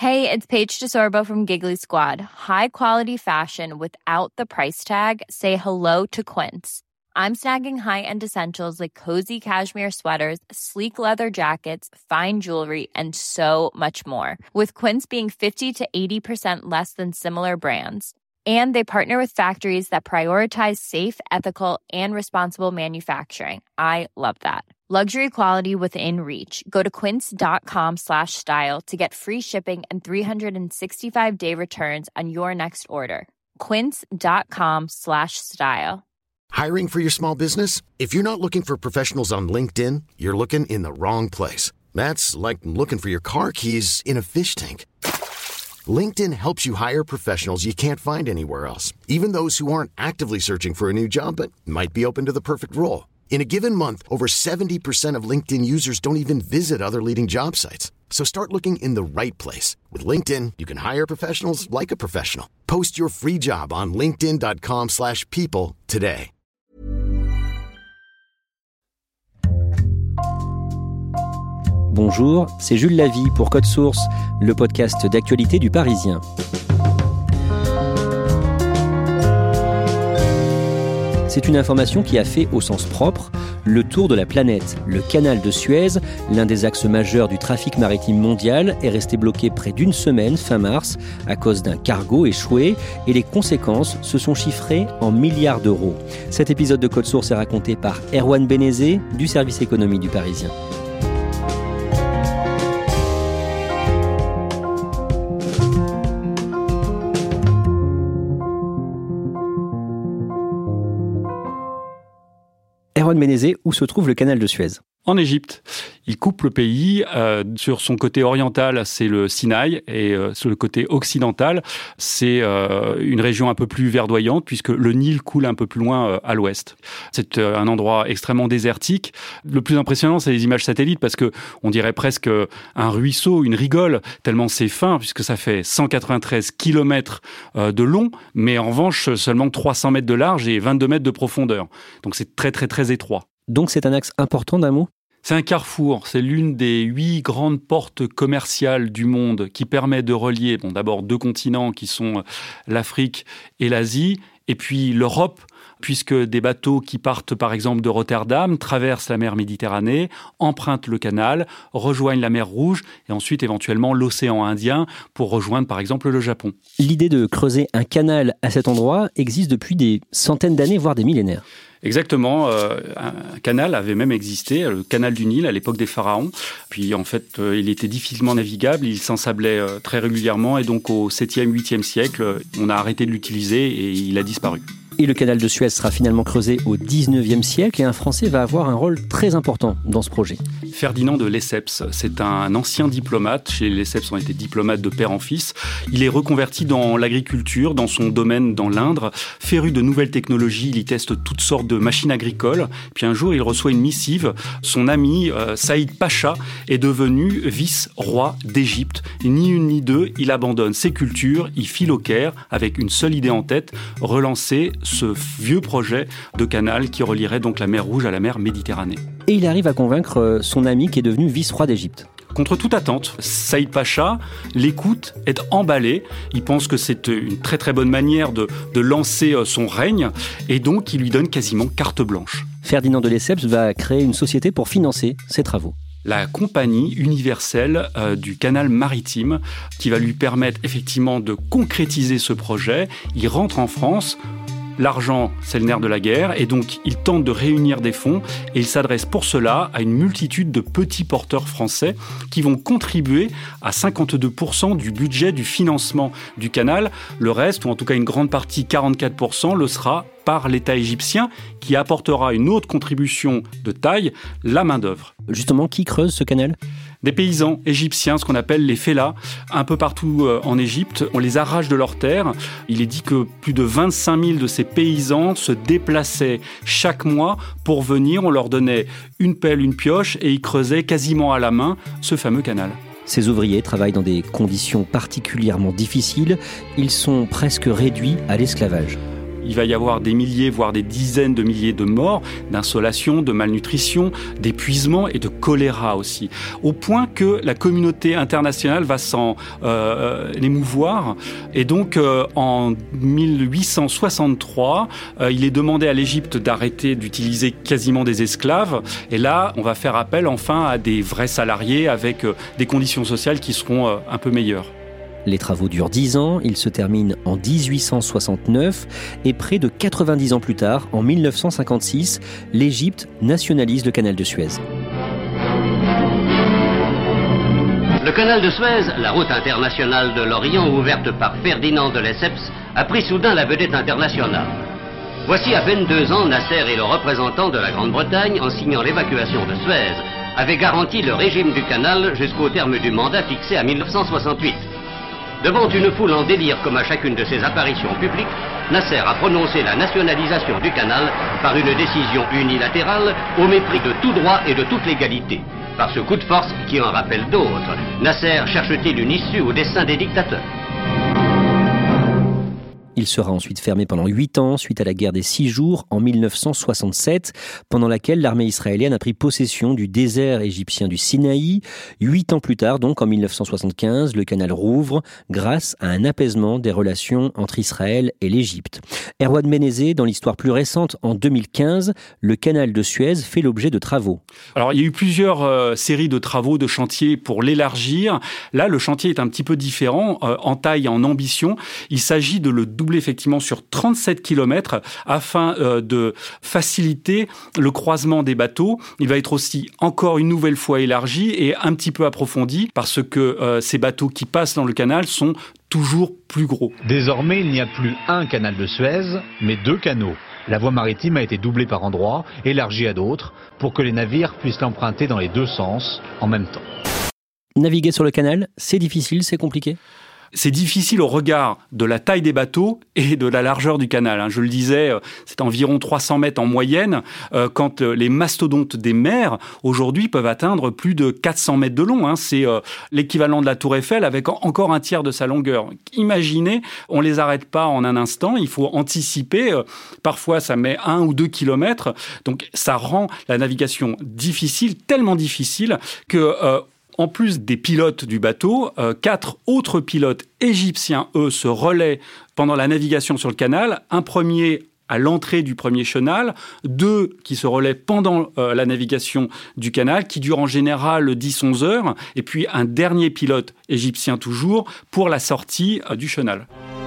Hey, it's Paige DeSorbo from Giggly Squad. High quality fashion without the price tag. Say hello to Quince. I'm snagging high-end essentials like cozy cashmere sweaters, sleek leather jackets, fine jewelry, and so much more. With Quince being 50 to 80% less than similar brands. And they partner with factories that prioritize safe, ethical, and responsible manufacturing. I love that. Luxury quality within reach. Go to quince.com/style to get free shipping and 365-day returns on your next order. Quince.com/style. Hiring for your small business? If you're not looking for professionals on LinkedIn, you're looking in the wrong place. That's like looking for your car keys in a fish tank. LinkedIn helps you hire professionals you can't find anywhere else, even those who aren't actively searching for a new job but might be open to the perfect role. In a given month, over 70% of LinkedIn users don't even visit other leading job sites. So start looking in the right place. With LinkedIn, you can hire professionals like a professional. Post your free job on linkedin.com/people today. Bonjour, c'est Jules Lavie pour Code Source, le podcast d'actualité du Parisien. C'est une information qui a fait, au sens propre, le tour de la planète. Le canal de Suez, l'un des axes majeurs du trafic maritime mondial, est resté bloqué près d'une semaine, fin mars, à cause d'un cargo échoué, et les conséquences se sont chiffrées en milliards d'euros. Cet épisode de Code Source est raconté par Erwan Benezet, du service économie du Parisien. Erwan Benezet, où se trouve le canal de Suez ? En Égypte. Il coupe le pays. Sur son côté oriental, c'est le Sinaï, et sur le côté occidental, c'est une région un peu plus verdoyante, puisque le Nil coule un peu plus loin à l'ouest. C'est un endroit extrêmement désertique. Le plus impressionnant, c'est les images satellites, parce que on dirait presque un ruisseau, une rigole, tellement c'est fin, puisque ça fait 193 kilomètres de long, mais en revanche, seulement 300 mètres de large et 22 mètres de profondeur. Donc c'est très, très, très étroit. Donc c'est un axe important d'un mot ? C'est un carrefour, c'est l'une des 8 grandes portes commerciales du monde qui permet de relier d'abord 2 continents qui sont l'Afrique et l'Asie, et puis l'Europe, puisque des bateaux qui partent par exemple de Rotterdam traversent la mer Méditerranée, empruntent le canal, rejoignent la mer Rouge et ensuite éventuellement l'océan Indien pour rejoindre par exemple le Japon. L'idée de creuser un canal à cet endroit existe depuis des centaines d'années, voire des millénaires. Exactement, un canal avait même existé, le canal du Nil à l'époque des pharaons. Puis en fait, il était difficilement navigable, il s'ensablait très régulièrement et donc au 7e, 8e siècle, on a arrêté de l'utiliser et il a disparu. Et le canal de Suez sera finalement creusé au 19e siècle et un Français va avoir un rôle très important dans ce projet. Ferdinand de Lesseps, c'est un ancien diplomate. Chez les Lesseps, on était diplomate de père en fils. Il est reconverti dans l'agriculture, dans son domaine dans l'Indre. Féru de nouvelles technologies, il y teste toutes sortes de machines agricoles. Puis un jour, il reçoit une missive. Son ami, Saïd Pacha, est devenu vice-roi d'Égypte. Et ni une ni deux, il abandonne ses cultures, il file au Caire avec une seule idée en tête, relancer ce vieux projet de canal qui relierait donc la mer Rouge à la mer Méditerranée. Et il arrive à convaincre son ami qui est devenu vice-roi d'Égypte. Contre toute attente, Saïd Pacha l'écoute, est emballé. Il pense que c'est une très très bonne manière de lancer son règne et donc il lui donne quasiment carte blanche. Ferdinand de Lesseps va créer une société pour financer ses travaux. La compagnie universelle du canal maritime qui va lui permettre effectivement de concrétiser ce projet. Il rentre en France. L'argent, c'est le nerf de la guerre, et donc il tente de réunir des fonds, et il s'adresse pour cela à une multitude de petits porteurs français qui vont contribuer à 52% du budget du financement du canal. Le reste, ou en tout cas une grande partie, 44%, le sera par l'État égyptien, qui apportera une autre contribution de taille, la main-d'œuvre. Justement, qui creuse ce canal ? Des paysans égyptiens, ce qu'on appelle les fellahs, un peu partout en Égypte. On les arrache de leurs terres. Il est dit que plus de 25 000 de ces paysans se déplaçaient chaque mois pour venir. On leur donnait une pelle, une pioche et ils creusaient quasiment à la main ce fameux canal. Ces ouvriers travaillent dans des conditions particulièrement difficiles. Ils sont presque réduits à l'esclavage. Il va y avoir des milliers, voire des dizaines de milliers de morts, d'insolation, de malnutrition, d'épuisement et de choléra aussi. Au point que la communauté internationale va s'en émouvoir. Et donc, en 1863, il est demandé à l'Égypte d'arrêter d'utiliser quasiment des esclaves. Et là, on va faire appel enfin à des vrais salariés avec des conditions sociales qui seront un peu meilleures. Les travaux durent 10 ans, ils se terminent en 1869 et près de 90 ans plus tard, en 1956, l'Égypte nationalise le canal de Suez. Le canal de Suez, la route internationale de l'Orient ouverte par Ferdinand de Lesseps, a pris soudain la vedette internationale. Voici à peine 2 ans, Nasser et le représentant de la Grande-Bretagne, en signant l'évacuation de Suez, avaient garanti le régime du canal jusqu'au terme du mandat fixé à 1968. Devant une foule en délire comme à chacune de ses apparitions publiques, Nasser a prononcé la nationalisation du canal par une décision unilatérale au mépris de tout droit et de toute légalité. Par ce coup de force qui en rappelle d'autres, Nasser cherche-t-il une issue au dessein des dictateurs ? Il sera ensuite fermé pendant 8 ans suite à la guerre des 6 jours en 1967, pendant laquelle l'armée israélienne a pris possession du désert égyptien du Sinaï. 8 ans plus tard, donc en 1975, le canal rouvre grâce à un apaisement des relations entre Israël et l'Égypte. Erwan Benezet, dans l'histoire plus récente, en 2015, le canal de Suez fait l'objet de travaux. Alors, il y a eu plusieurs séries de travaux, de chantiers pour l'élargir. Là, le chantier est un petit peu différent en taille et en ambition. Il s'agit de le doubler effectivement sur 37 km afin de faciliter le croisement des bateaux. Il va être aussi encore une nouvelle fois élargi et un petit peu approfondi parce que ces bateaux qui passent dans le canal sont toujours plus gros. Désormais, il n'y a plus un canal de Suez, mais 2 canaux. La voie maritime a été doublée par endroits, élargie à d'autres, pour que les navires puissent l'emprunter dans les 2 sens en même temps. Naviguer sur le canal, c'est difficile, c'est compliqué ? C'est difficile au regard de la taille des bateaux et de la largeur du canal. Je le disais, c'est environ 300 mètres en moyenne, quand les mastodontes des mers, aujourd'hui, peuvent atteindre plus de 400 mètres de long. C'est l'équivalent de la Tour Eiffel avec encore un tiers de sa longueur. Imaginez, on les arrête pas en un instant, il faut anticiper. Parfois, ça met 1 ou 2 kilomètres. Donc, ça rend la navigation difficile, tellement difficile que... En plus des pilotes du bateau, 4 autres pilotes égyptiens, eux, se relaient pendant la navigation sur le canal. Un premier à l'entrée du premier chenal, 2 qui se relaient pendant la navigation du canal, qui dure en général 10-11 heures, et puis un dernier pilote égyptien toujours pour la sortie du chenal.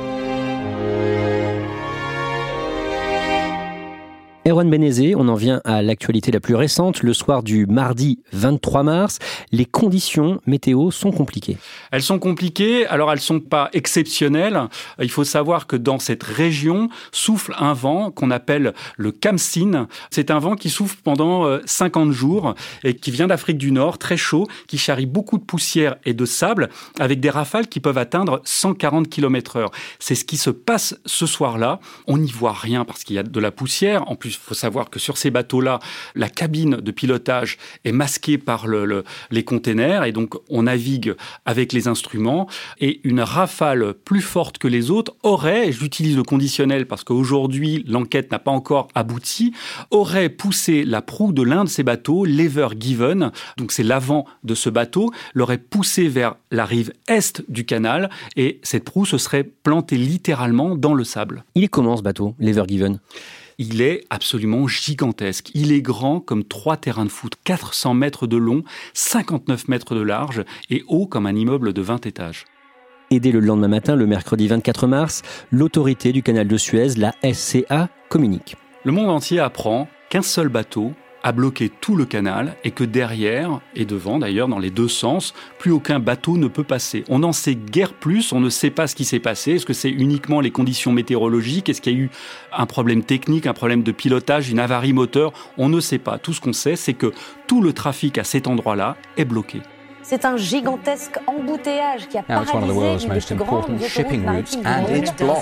Erwan Benezet, on en vient à l'actualité la plus récente. Le soir du mardi 23 mars, les conditions météo sont compliquées. Elles sont compliquées, alors elles ne sont pas exceptionnelles. Il faut savoir que dans cette région souffle un vent qu'on appelle le Khamsin. C'est un vent qui souffle pendant 50 jours et qui vient d'Afrique du Nord, très chaud, qui charrie beaucoup de poussière et de sable avec des rafales qui peuvent atteindre 140 km/h. C'est ce qui se passe ce soir-là. On n'y voit rien parce qu'il y a de la poussière. En plus, il faut savoir que sur ces bateaux-là, la cabine de pilotage est masquée par les containers et donc on navigue avec les instruments et une rafale plus forte que les autres aurait, et j'utilise le conditionnel parce qu'aujourd'hui l'enquête n'a pas encore abouti, aurait poussé la proue de l'un de ces bateaux, l'Ever Given, donc c'est l'avant de ce bateau, l'aurait poussé vers la rive est du canal et cette proue se serait plantée littéralement dans le sable. Il est comment ce bateau, l'Ever Given ? Il est absolument gigantesque. Il est grand comme 3 terrains de foot, 400 mètres de long, 59 mètres de large et haut comme un immeuble de 20 étages. Et dès le lendemain matin, le mercredi 24 mars, l'autorité du canal de Suez, la SCA, communique. Le monde entier apprend qu'un seul bateau a bloqué tout le canal et que derrière, et devant d'ailleurs, dans les 2 sens, plus aucun bateau ne peut passer. On n'en sait guère plus, on ne sait pas ce qui s'est passé. Est-ce que c'est uniquement les conditions météorologiques ? Est-ce qu'il y a eu un problème technique, un problème de pilotage, une avarie moteur ? On ne sait pas. Tout ce qu'on sait, c'est que tout le trafic à cet endroit-là est bloqué. C'est un gigantesque embouteillage qui a paralysé une des plus grandes autoroutes maritimes du monde.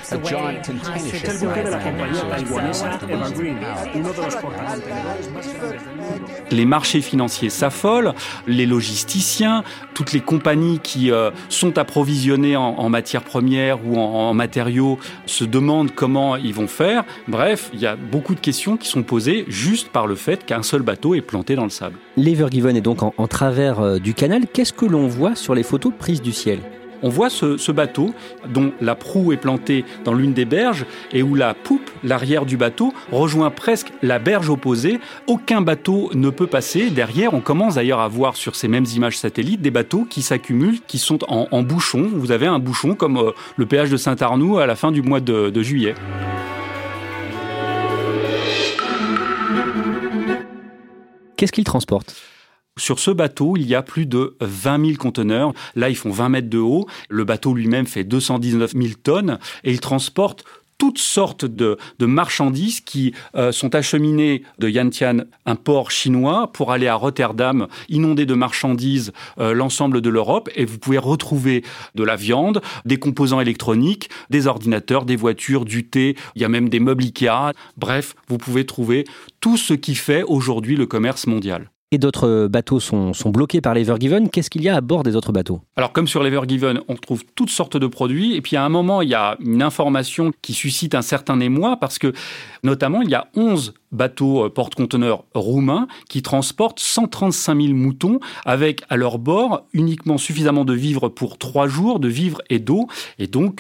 Les marchés financiers s'affolent, les logisticiens, toutes les compagnies qui sont approvisionnées en matières premières ou en matériaux se demandent comment ils vont faire. Bref, il y a beaucoup de questions qui sont posées juste par le fait qu'un seul bateau est planté dans le sable. L'Ever Given est donc en travers du canal. Qu'est-ce que l'on voit sur les photos prises du ciel ? On voit ce bateau dont la proue est plantée dans l'une des berges et où la poupe, l'arrière du bateau, rejoint presque la berge opposée. Aucun bateau ne peut passer. Derrière, on commence d'ailleurs à voir sur ces mêmes images satellites des bateaux qui s'accumulent, qui sont en bouchon. Vous avez un bouchon comme le péage de Saint-Arnoux à la fin du mois de juillet. Qu'est-ce qu'il transporte ? Sur ce bateau, il y a plus de 20 000 conteneurs. Là, ils font 20 mètres de haut. Le bateau lui-même fait 219 000 tonnes et il transporte toutes sortes de marchandises qui sont acheminées de Yantian, un port chinois, pour aller à Rotterdam, inonder de marchandises l'ensemble de l'Europe. Et vous pouvez retrouver de la viande, des composants électroniques, des ordinateurs, des voitures, du thé. Il y a même des meubles Ikea. Bref, vous pouvez trouver tout ce qui fait aujourd'hui le commerce mondial. Et d'autres bateaux sont bloqués par l'Ever Given. Qu'est-ce qu'il y a à bord des autres bateaux ? Alors, comme sur l'Ever Given, on trouve toutes sortes de produits. Et puis, à un moment, il y a une information qui suscite un certain émoi parce que, notamment, il y a 11 bateaux porte-conteneurs roumains qui transportent 135 000 moutons avec, à leur bord, uniquement suffisamment de vivres pour 3 jours, de vivres et d'eau. Et donc,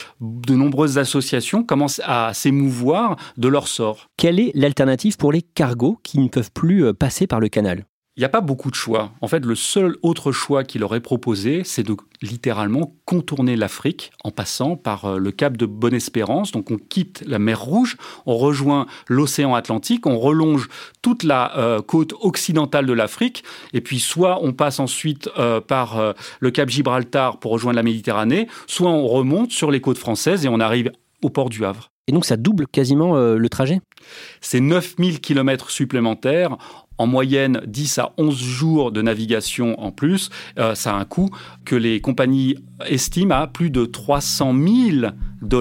de nombreuses associations commencent à s'émouvoir de leur sort. Quelle est l'alternative pour les cargos qui ne peuvent plus passer par le canal ? Il n'y a pas beaucoup de choix. En fait, le seul autre choix qu'il aurait proposé, c'est de littéralement contourner l'Afrique en passant par le cap de Bonne-Espérance. Donc, on quitte la mer Rouge, on rejoint l'océan Atlantique, on relonge toute la côte occidentale de l'Afrique. Et puis, soit on passe ensuite par le cap Gibraltar pour rejoindre la Méditerranée, soit on remonte sur les côtes françaises et on arrive au port du Havre. Et donc, ça double quasiment le trajet ? C'est 9000 km supplémentaires. En moyenne, 10 à 11 jours de navigation en plus. Ça a un coût que les compagnies estiment à plus de 300 000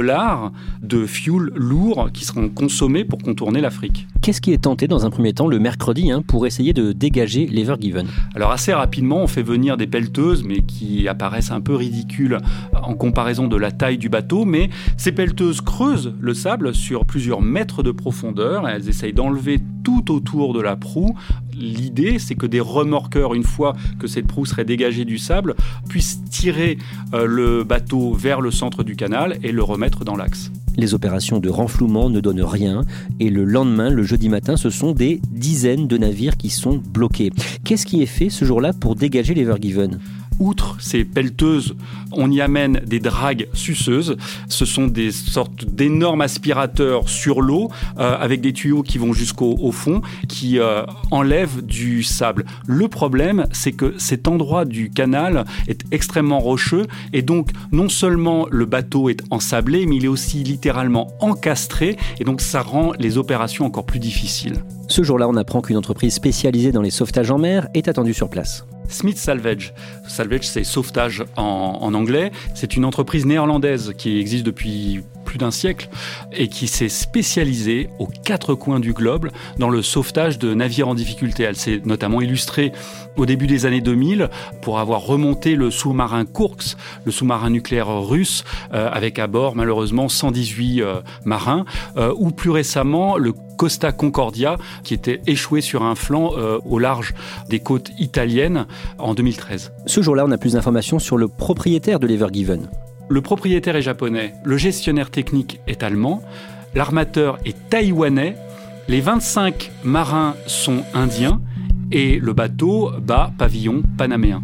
$ de fuel lourd qui seront consommés pour contourner l'Afrique. Qu'est-ce qui est tenté dans un premier temps le mercredi pour essayer de dégager l'Ever Given ? Alors assez rapidement, on fait venir des pelleteuses, mais qui apparaissent un peu ridicules en comparaison de la taille du bateau. Mais ces pelleteuses creusent le sable sur plusieurs mètres de profondeur. Elles essayent d'enlever tout autour de la proue. L'idée, c'est que des remorqueurs, une fois que cette proue serait dégagée du sable, puissent tirer le bateau vers le centre du canal et le remettre dans l'axe. Les opérations de renflouement ne donnent rien et le lendemain, le jeudi matin, ce sont des dizaines de navires qui sont bloqués. Qu'est-ce qui est fait ce jour-là pour dégager l'Ever Given ? Outre ces pelleteuses, on y amène des dragues suceuses. Ce sont des sortes d'énormes aspirateurs sur l'eau avec des tuyaux qui vont jusqu'au fond, qui enlèvent du sable. Le problème, c'est que cet endroit du canal est extrêmement rocheux et donc non seulement le bateau est ensablé, mais il est aussi littéralement encastré et donc ça rend les opérations encore plus difficiles. Ce jour-là, on apprend qu'une entreprise spécialisée dans les sauvetages en mer est attendue sur place. Smith Salvage. Salvage, c'est sauvetage en anglais. C'est une entreprise néerlandaise qui existe depuis plus d'un siècle et qui s'est spécialisée aux 4 coins du globe dans le sauvetage de navires en difficulté. Elle s'est notamment illustrée au début des années 2000 pour avoir remonté le sous-marin Kursk, le sous-marin nucléaire russe, avec à bord malheureusement 118 marins, ou plus récemment le Costa Concordia qui était échoué sur un flanc au large des côtes italiennes en 2013. Ce jour-là, on a plus d'informations sur le propriétaire de l'Ever Given. Le propriétaire est japonais, le gestionnaire technique est allemand, l'armateur est taïwanais, les 25 marins sont indiens et le bateau bat pavillon panaméen.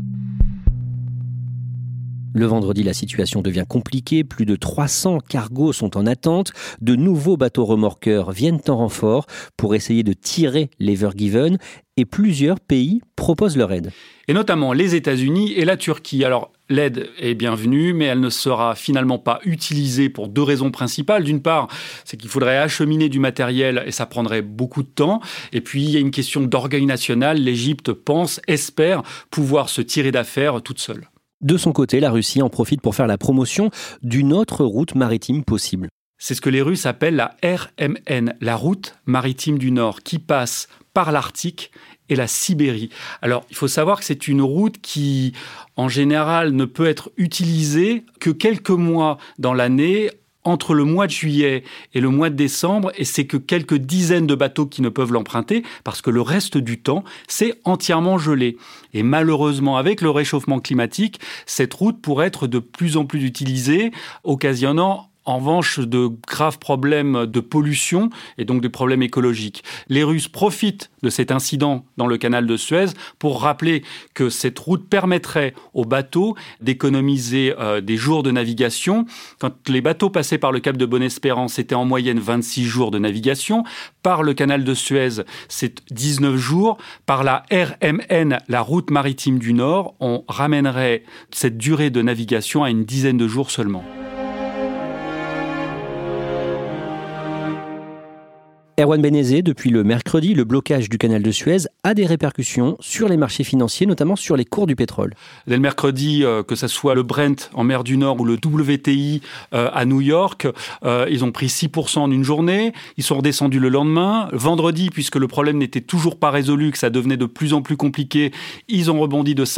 Le vendredi, la situation devient compliquée. Plus de 300 cargos sont en attente. De nouveaux bateaux remorqueurs viennent en renfort pour essayer de tirer l'Ever Given et plusieurs pays proposent leur aide. Et notamment les États-Unis et la Turquie. Alors, l'aide est bienvenue, mais elle ne sera finalement pas utilisée pour 2 raisons principales. D'une part, c'est qu'il faudrait acheminer du matériel et ça prendrait beaucoup de temps. Et puis, il y a une question d'orgueil national. L'Égypte espère pouvoir se tirer d'affaire toute seule. De son côté, la Russie en profite pour faire la promotion d'une autre route maritime possible. C'est ce que les Russes appellent la RMN, la route maritime du Nord, qui passe par l'Arctique et la Sibérie. Alors, il faut savoir que c'est une route qui, en général, ne peut être utilisée que quelques mois dans l'année, entre le mois de juillet et le mois de décembre, et c'est que quelques dizaines de bateaux qui ne peuvent l'emprunter, parce que le reste du temps, c'est entièrement gelé. Et malheureusement, avec le réchauffement climatique, cette route pourrait être de plus en plus utilisée, occasionnant en revanche de graves problèmes de pollution et donc des problèmes écologiques. Les Russes profitent de cet incident dans le canal de Suez pour rappeler que cette route permettrait aux bateaux d'économiser des jours de navigation. Quand les bateaux passaient par le cap de Bonne-Espérance, c'était en moyenne 26 jours de navigation. Par le canal de Suez, c'est 19 jours. Par la RMN, la route maritime du Nord, on ramènerait cette durée de navigation à une dizaine de jours seulement. Erwan Benezet, depuis le mercredi, le blocage du canal de Suez a des répercussions sur les marchés financiers, notamment sur les cours du pétrole. Dès le mercredi, que ce soit le Brent en mer du Nord ou le WTI à New York, ils ont pris 6% en une journée. Ils sont redescendus le lendemain. Vendredi, puisque le problème n'était toujours pas résolu, que ça devenait de plus en plus compliqué, ils ont rebondi de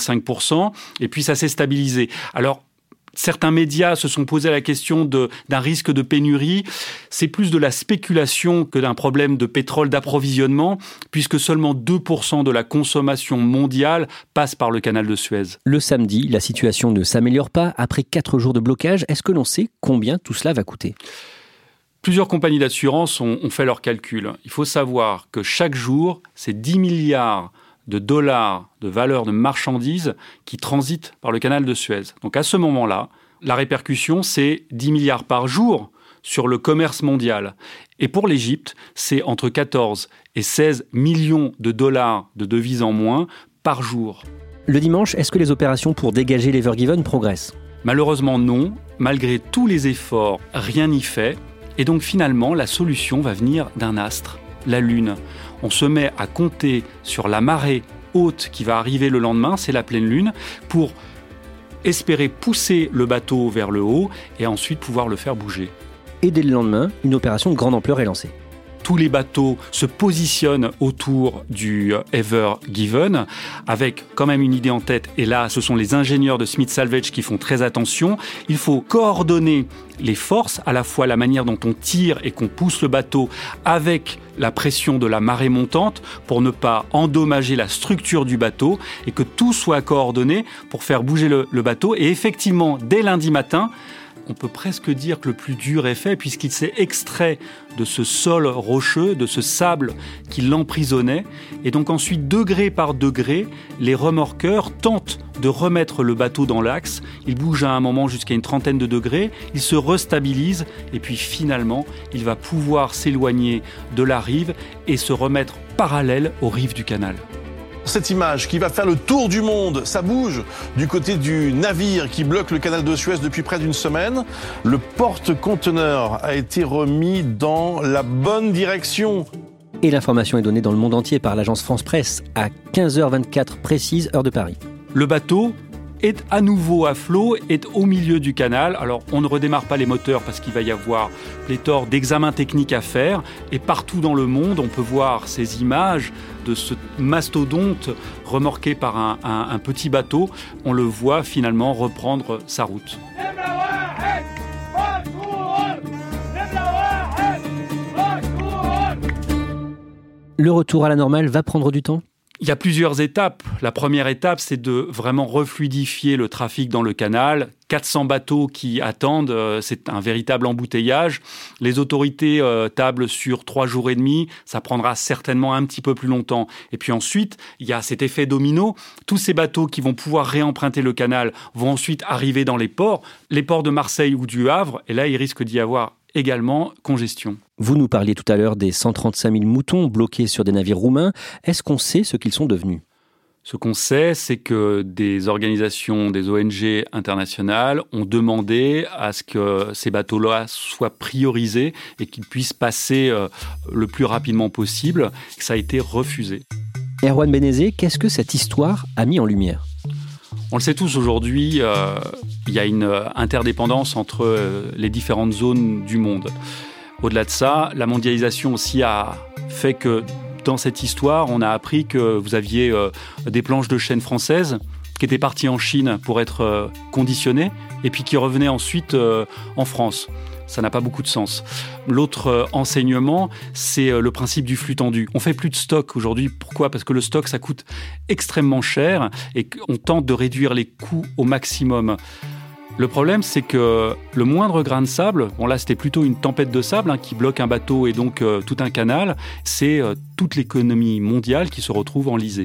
5,5%. Et puis ça s'est stabilisé. Alors, certains médias se sont posé la question d'un risque de pénurie. C'est plus de la spéculation que d'un problème de pétrole d'approvisionnement, puisque seulement 2% de la consommation mondiale passe par le canal de Suez. Le samedi, la situation ne s'améliore pas. Après 4 jours de blocage, est-ce que l'on sait combien tout cela va coûter ? Plusieurs compagnies d'assurance ont fait leurs calculs. Il faut savoir que chaque jour, c'est 10 milliards de dollars de valeur de marchandises qui transitent par le canal de Suez. Donc à ce moment-là, la répercussion, c'est 10 milliards par jour sur le commerce mondial. Et pour l'Égypte, c'est entre 14 et 16 millions de dollars de devises en moins par jour. Le dimanche, est-ce que les opérations pour dégager l'Ever Given progressent ? Malheureusement non. Malgré tous les efforts, rien n'y fait. Et donc finalement, la solution va venir d'un astre, la Lune. On se met à compter sur la marée haute qui va arriver le lendemain, c'est la pleine lune, pour espérer pousser le bateau vers le haut et ensuite pouvoir le faire bouger. Et dès le lendemain, une opération de grande ampleur est lancée. Tous les bateaux se positionnent autour du Ever Given avec quand même une idée en tête. Et là, ce sont les ingénieurs de Smith Salvage qui font très attention. Il faut coordonner les forces, à la fois la manière dont on tire et qu'on pousse le bateau avec la pression de la marée montante pour ne pas endommager la structure du bateau et que tout soit coordonné pour faire bouger le bateau. Et effectivement, dès lundi matin, on peut presque dire que le plus dur est fait puisqu'il s'est extrait de ce sol rocheux, de ce sable qui l'emprisonnait. Et donc ensuite, degré par degré, les remorqueurs tentent de remettre le bateau dans l'axe. Il bouge à un moment jusqu'à une trentaine de degrés, il se restabilise et puis finalement, il va pouvoir s'éloigner de la rive et se remettre parallèle aux rives du canal. Cette image qui va faire le tour du monde, ça bouge du côté du navire qui bloque le canal de Suez depuis près d'une semaine. Le porte-conteneur a été remis dans la bonne direction. Et l'information est donnée dans le monde entier par l'agence France Presse à 15h24 précise, heure de Paris. Le bateau est à nouveau à flot, est au milieu du canal. Alors, on ne redémarre pas les moteurs parce qu'il va y avoir pléthore d'examens techniques à faire. Et partout dans le monde, on peut voir ces images de ce mastodonte remorqué par un petit bateau. On le voit finalement reprendre sa route. Le retour à la normale va prendre du temps ? Il y a plusieurs étapes. La première étape, c'est de vraiment refluidifier le trafic dans le canal. 400 bateaux qui attendent, c'est un véritable embouteillage. Les autorités tablent sur 3 jours et demi. Ça prendra certainement un petit peu plus longtemps. Et puis ensuite, il y a cet effet domino. Tous ces bateaux qui vont pouvoir réemprunter le canal vont ensuite arriver dans les ports de Marseille ou du Havre. Et là, il risque d'y avoir également congestion. Vous nous parliez tout à l'heure des 135 000 moutons bloqués sur des navires roumains. Est-ce qu'on sait ce qu'ils sont devenus ? Ce qu'on sait, c'est que des organisations, des ONG internationales ont demandé à ce que ces bateaux-là soient priorisés et qu'ils puissent passer le plus rapidement possible. Ça a été refusé. Erwan Benezet, qu'est-ce que cette histoire a mis en lumière ? On le sait tous aujourd'hui, il y a une interdépendance entre les différentes zones du monde. Au-delà de ça, la mondialisation aussi a fait que dans cette histoire, on a appris que vous aviez des planches de chêne françaises qui étaient parties en Chine pour être conditionnées et puis qui revenaient ensuite en France. Ça n'a pas beaucoup de sens. L'autre enseignement, c'est le principe du flux tendu. On fait plus de stock aujourd'hui. Pourquoi ? Parce que le stock, ça coûte extrêmement cher et qu'on tente de réduire les coûts au maximum. Le problème, c'est que le moindre grain de sable, bon là c'était plutôt une tempête de sable qui bloque un bateau et donc tout un canal, c'est toute l'économie mondiale qui se retrouve enlisée.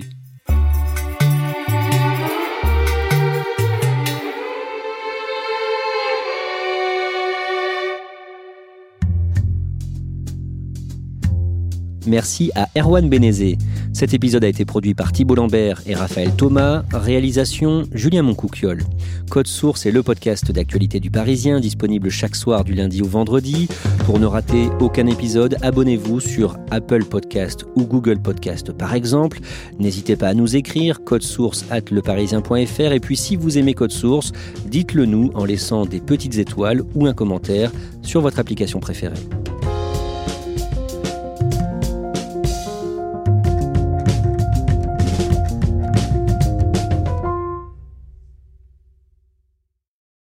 Merci à Erwan Benezet. Cet épisode a été produit par Thibault Lambert et Raphaël Thomas. Réalisation, Julien Moncouquiol. Code Source est le podcast d'actualité du Parisien, disponible chaque soir du lundi au vendredi. Pour ne rater aucun épisode, abonnez-vous sur Apple Podcast ou Google Podcast par exemple. N'hésitez pas à nous écrire, codesource@leparisien.fr. Et puis si vous aimez Code Source, dites-le nous en laissant des petites étoiles ou un commentaire sur votre application préférée.